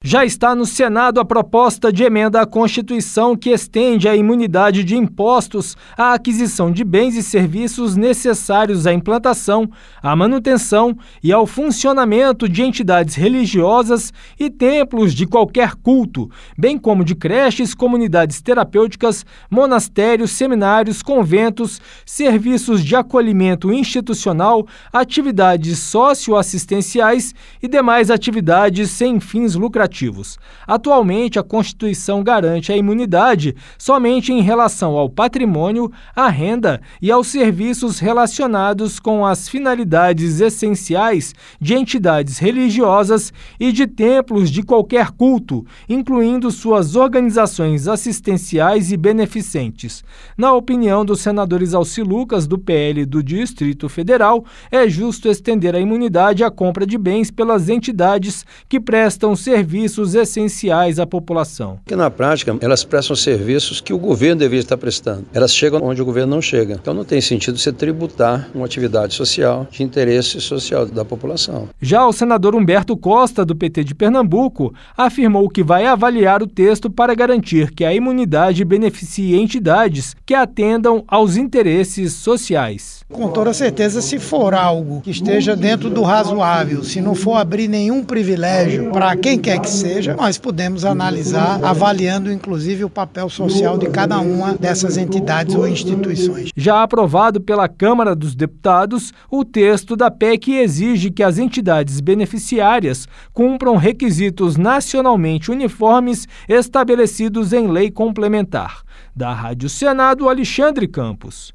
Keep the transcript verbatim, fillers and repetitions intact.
Já está no Senado a proposta de emenda à Constituição que estende a imunidade de impostos à aquisição de bens e serviços necessários à implantação, à manutenção e ao funcionamento de entidades religiosas e templos de qualquer culto, bem como de creches, comunidades terapêuticas, monastérios, seminários, conventos, serviços de acolhimento institucional, atividades socioassistenciais e demais atividades sem fins lucrativos. Atualmente, a Constituição garante a imunidade somente em relação ao patrimônio, à renda e aos serviços relacionados com as finalidades essenciais de entidades religiosas e de templos de qualquer culto, incluindo suas organizações assistenciais e beneficentes. Na opinião do senador Isalci Lucas, do P L do Distrito Federal, é justo estender a imunidade à compra de bens pelas entidades que prestam serviços serviços essenciais à população. Porque na prática, elas prestam serviços que o governo deveria estar prestando. Elas chegam onde o governo não chega. Então não tem sentido você tributar uma atividade social de interesse social da população. Já o senador Humberto Costa, do P T de Pernambuco, afirmou que vai avaliar o texto para garantir que a imunidade beneficie entidades que atendam aos interesses sociais. Com toda certeza, se for algo que esteja dentro do razoável, se não for abrir nenhum privilégio para quem quer que seja, nós podemos analisar, avaliando inclusive o papel social de cada uma dessas entidades ou instituições. Já aprovado pela Câmara dos Deputados, o texto da P E C exige que as entidades beneficiárias cumpram requisitos nacionalmente uniformes estabelecidos em lei complementar. Da Rádio Senado, Alexandre Campos.